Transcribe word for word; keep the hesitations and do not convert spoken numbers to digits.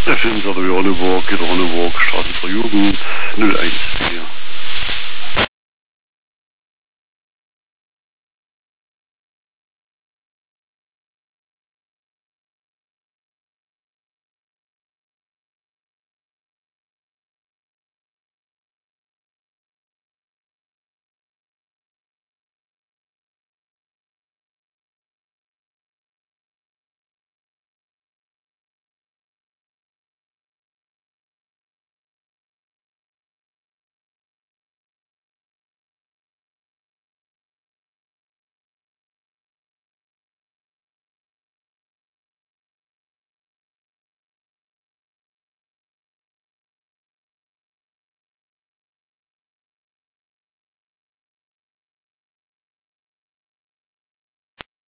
Der Film Ronneburg, geht Ronneburg, Straße zur Jugend, null eins vier.